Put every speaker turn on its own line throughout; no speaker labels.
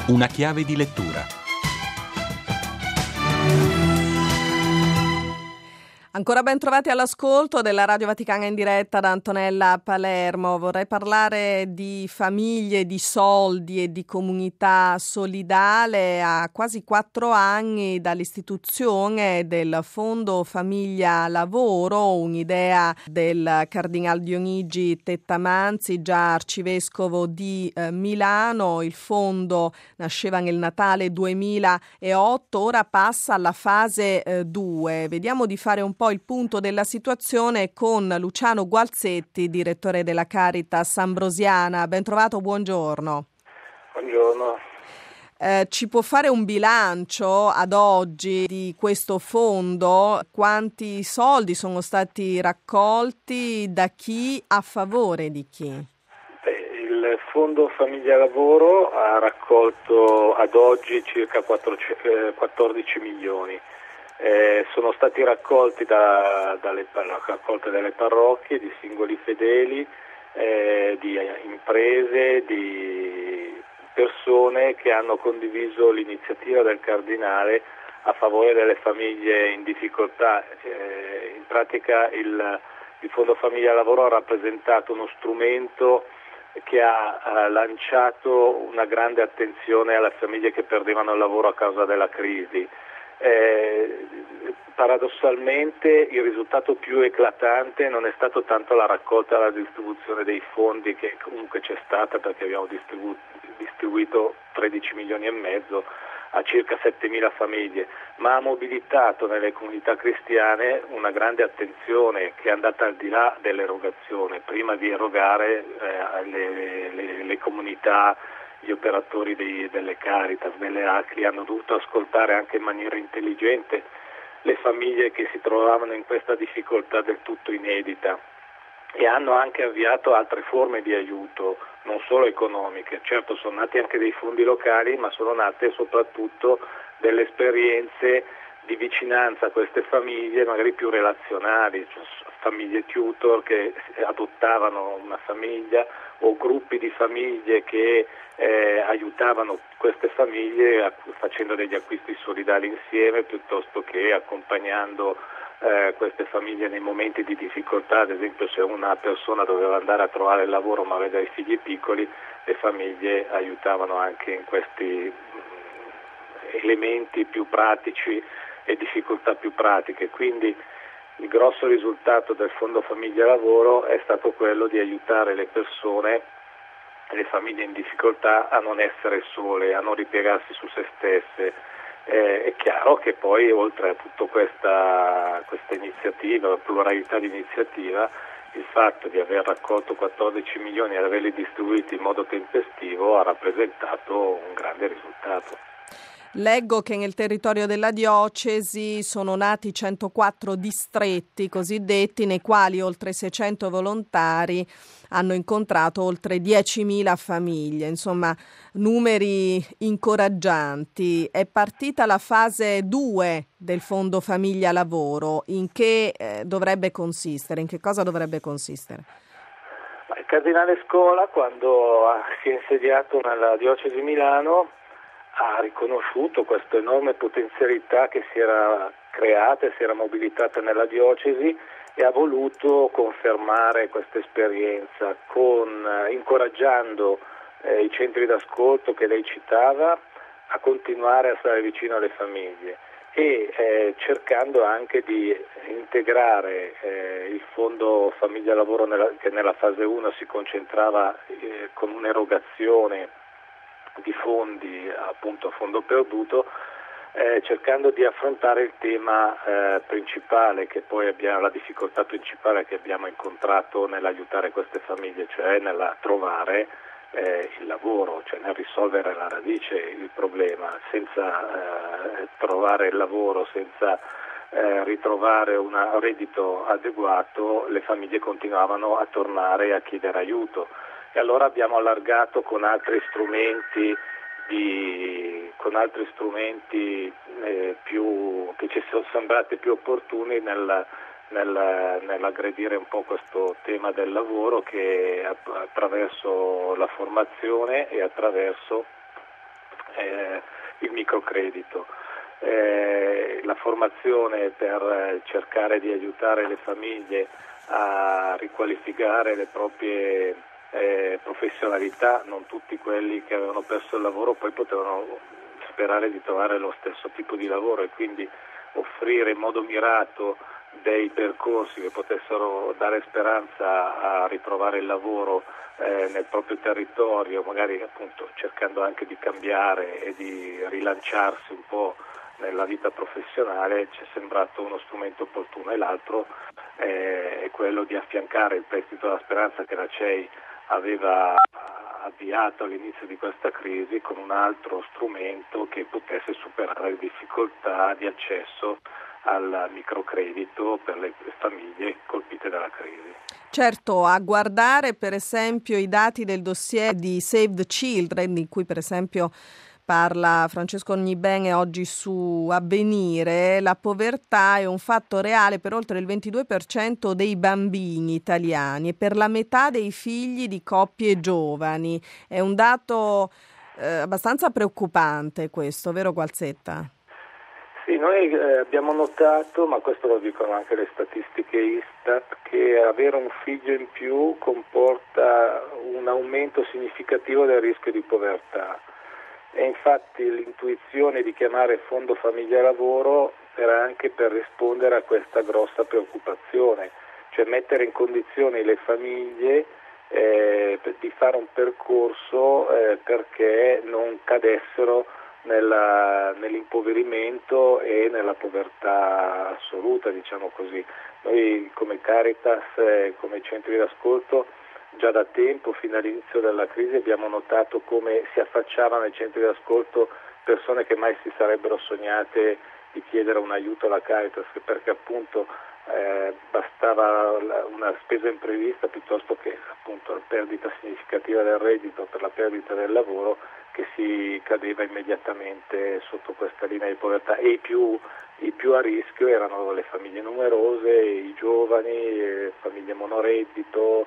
Una chiave di lettura.
Ancora ben trovati all'ascolto della Radio Vaticana in diretta da Antonella Palermo. Vorrei parlare di famiglie, di soldi e di comunità solidale a quasi 4 anni dall'istituzione del Fondo Famiglia Lavoro, un'idea del Cardinal Dionigi Tettamanzi, già arcivescovo di Milano. Il fondo nasceva nel Natale 2008, ora passa alla fase 2. Vediamo di fare un po' il punto della situazione con Luciano Gualzetti, direttore della Caritas Ambrosiana. Ben trovato, buongiorno.
Buongiorno.
Ci può fare un bilancio ad oggi di questo fondo? Quanti soldi sono stati raccolti, da chi, a favore di chi?
Il Fondo Famiglia Lavoro ha raccolto ad oggi circa 14 milioni. Sono stati raccolti dalle raccolte delle parrocchie, di singoli fedeli, di imprese, di persone che hanno condiviso l'iniziativa del Cardinale a favore delle famiglie in difficoltà. In pratica il Fondo Famiglia Lavoro ha rappresentato uno strumento che ha lanciato una grande attenzione alle famiglie che perdevano il lavoro a causa della crisi. Paradossalmente il risultato più eclatante non è stato tanto la raccolta e la distribuzione dei fondi, che comunque c'è stata perché abbiamo distribuito 13 milioni e mezzo a circa 7.000 famiglie, ma ha mobilitato nelle comunità cristiane una grande attenzione che è andata al di là dell'erogazione. Prima di erogare le comunità, gli operatori delle Caritas, delle ACLI hanno dovuto ascoltare anche in maniera intelligente le famiglie che si trovavano in questa difficoltà del tutto inedita e hanno anche avviato altre forme di aiuto, non solo economiche. Certo, sono nati anche dei fondi locali, ma sono nate soprattutto delle esperienze di vicinanza a queste famiglie, magari più relazionali, cioè famiglie tutor che adottavano una famiglia o gruppi di famiglie che aiutavano queste famiglie facendo degli acquisti solidali insieme, piuttosto che accompagnando queste famiglie nei momenti di difficoltà. Ad esempio, se una persona doveva andare a trovare il lavoro ma aveva i figli piccoli, le famiglie aiutavano anche in questi elementi più pratici e difficoltà più pratiche. Quindi il grosso risultato del Fondo Famiglia Lavoro è stato quello di aiutare le persone, le famiglie in difficoltà, a non essere sole, a non ripiegarsi su se stesse. È chiaro che poi, oltre a tutta questa iniziativa, pluralità di iniziativa, il fatto di aver raccolto 14 milioni e averli distribuiti in modo tempestivo ha rappresentato un grande risultato.
Leggo che nel territorio della diocesi sono nati 104 distretti cosiddetti, nei quali oltre 600 volontari hanno incontrato oltre 10.000 famiglie. Insomma, numeri incoraggianti. È partita la fase 2 del Fondo Famiglia Lavoro. In che dovrebbe consistere? In che cosa dovrebbe consistere?
Il Cardinale Scola, quando si è insediato nella diocesi di Milano, ha riconosciuto questa enorme potenzialità che si era creata e si era mobilitata nella diocesi e ha voluto confermare questa esperienza incoraggiando i centri d'ascolto che lei citava a continuare a stare vicino alle famiglie e cercando anche di integrare il Fondo Famiglia Lavoro che nella fase 1 si concentrava con un'erogazione di fondi appunto a fondo perduto, cercando di affrontare il tema principale, che poi abbiamo la difficoltà principale che abbiamo incontrato nell'aiutare queste famiglie, cioè nella trovare il lavoro, cioè nel risolvere alla radice il problema. Senza trovare il lavoro, senza ritrovare un reddito adeguato, le famiglie continuavano a tornare a chiedere aiuto. E allora abbiamo allargato con altri strumenti che ci sono sembrati più opportuni nell'aggredire un po' questo tema del lavoro, che attraverso la formazione e attraverso il microcredito. La formazione per cercare di aiutare le famiglie a riqualificare le proprie professionalità, non tutti quelli che avevano perso il lavoro poi potevano sperare di trovare lo stesso tipo di lavoro, e quindi offrire in modo mirato dei percorsi che potessero dare speranza a ritrovare il lavoro nel proprio territorio, magari appunto cercando anche di cambiare e di rilanciarsi un po' nella vita professionale, ci è sembrato uno strumento opportuno. E l'altro è quello di affiancare il prestito alla speranza che la CEI aveva avviato all'inizio di questa crisi con un altro strumento che potesse superare le difficoltà di accesso al microcredito per le famiglie colpite dalla crisi.
Certo, a guardare per esempio i dati del dossier di Save the Children, di cui per esempio parla Francesco Ognibene oggi su Avvenire, la povertà è un fatto reale per oltre il 22% dei bambini italiani e per la metà dei figli di coppie giovani. È un dato abbastanza preoccupante questo, vero Gualzetta?
Sì, noi abbiamo notato, ma questo lo dicono anche le statistiche Istat, che avere un figlio in più comporta un aumento significativo del rischio di povertà. E infatti l'intuizione di chiamare Fondo Famiglia Lavoro era anche per rispondere a questa grossa preoccupazione, cioè mettere in condizioni le famiglie di fare un percorso perché non cadessero nell'impoverimento e nella povertà assoluta, diciamo così. Noi come Caritas, come centri d'ascolto, già da tempo, fin dall'inizio della crisi, abbiamo notato come si affacciavano ai centri d'ascolto persone che mai si sarebbero sognate di chiedere un aiuto alla Caritas, perché appunto bastava una spesa imprevista piuttosto che appunto la perdita significativa del reddito per la perdita del lavoro, che si cadeva immediatamente sotto questa linea di povertà. E i più a rischio erano le famiglie numerose, i giovani, famiglie monoreddito,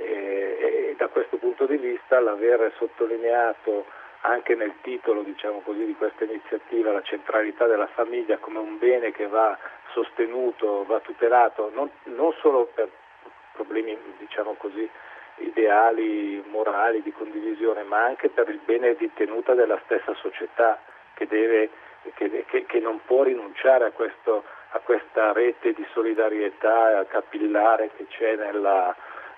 e da questo punto di vista l'aver sottolineato anche nel titolo, diciamo così, di questa iniziativa la centralità della famiglia come un bene che va sostenuto, va tutelato, non solo per problemi, diciamo così, ideali, morali, di condivisione, ma anche per il bene di tenuta della stessa società che non può rinunciare a questa rete di solidarietà capillare che c'è nella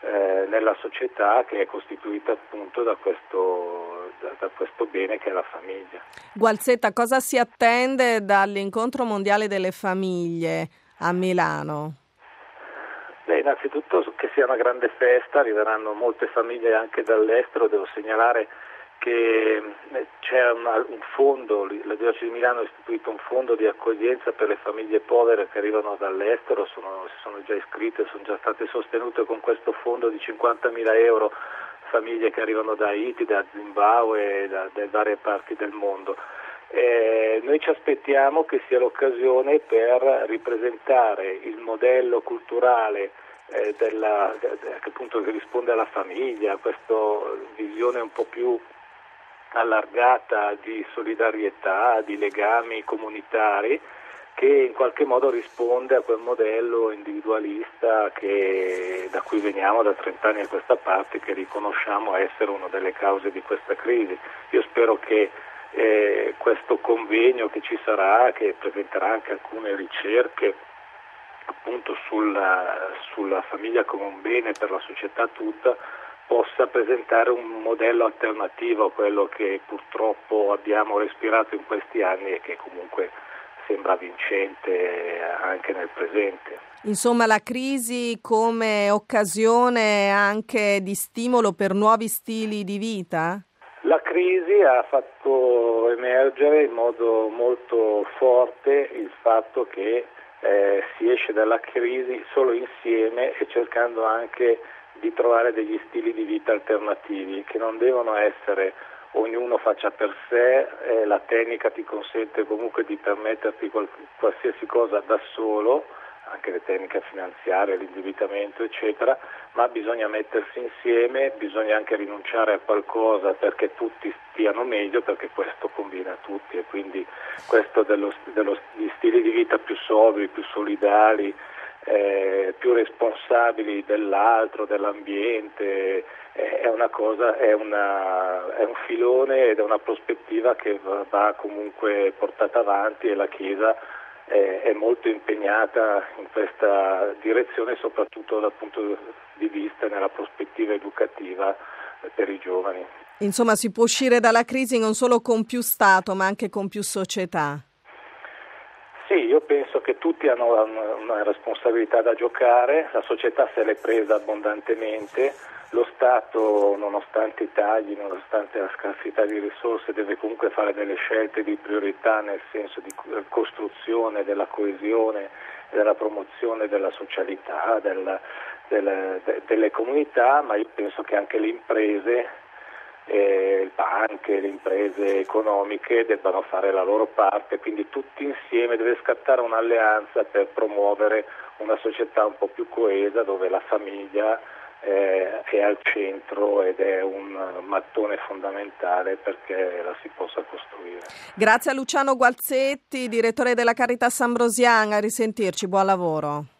società, che è costituita appunto da questo bene che è la famiglia.
Gualzetta, cosa si attende dall'incontro mondiale delle famiglie a Milano?
Innanzitutto che sia una grande festa, arriveranno molte famiglie anche dall'estero. Devo segnalare che c'è un fondo, la Diocesi di Milano ha istituito un fondo di accoglienza per le famiglie povere che arrivano dall'estero, si sono già iscritte, sono già state sostenute con questo fondo di 50.000 euro, famiglie che arrivano da Haiti, da Zimbabwe, da varie parti del mondo. Noi ci aspettiamo che sia l'occasione per ripresentare il modello culturale che appunto che risponde alla famiglia, questa visione un po' più allargata di solidarietà, di legami comunitari, che in qualche modo risponde a quel modello individualista da cui veniamo da 30 anni a questa parte, che riconosciamo essere una delle cause di questa crisi. Io spero che questo convegno che ci sarà, che presenterà anche alcune ricerche appunto sulla famiglia come un bene per la società tutta, possa presentare un modello alternativo a quello che purtroppo abbiamo respirato in questi anni e che comunque sembra vincente anche nel presente.
Insomma, la crisi come occasione anche di stimolo per nuovi stili di vita?
La crisi ha fatto emergere in modo molto forte il fatto che si esce dalla crisi solo insieme e cercando anche di trovare degli stili di vita alternativi che non devono essere ognuno faccia per sé, la tecnica ti consente comunque di permetterti qualsiasi cosa da solo, anche le tecniche finanziarie, l'indebitamento eccetera, ma bisogna mettersi insieme, bisogna anche rinunciare a qualcosa perché tutti stiano meglio, perché questo conviene a tutti, e quindi questo degli stili di vita più sobri, più solidali, più responsabili dell'altro, dell'ambiente, è un filone ed è una prospettiva che va comunque portata avanti, e la Chiesa è molto impegnata in questa direzione, soprattutto dal punto di vista nella prospettiva educativa per i giovani.
Insomma, si può uscire dalla crisi non solo con più Stato, ma anche con più società.
Sì, io penso che tutti hanno una responsabilità da giocare, la società se l'è presa abbondantemente, lo Stato, nonostante i tagli, nonostante la scarsità di risorse, deve comunque fare delle scelte di priorità nel senso di costruzione della coesione e della promozione della socialità, delle comunità, ma io penso che anche le imprese, banche, le imprese economiche debbano fare la loro parte, quindi tutti insieme deve scattare un'alleanza per promuovere una società un po' più coesa, dove la famiglia è al centro ed è un mattone fondamentale perché la si possa costruire.
Grazie a Luciano Gualzetti, direttore della Caritas Ambrosiana, a risentirci, buon lavoro.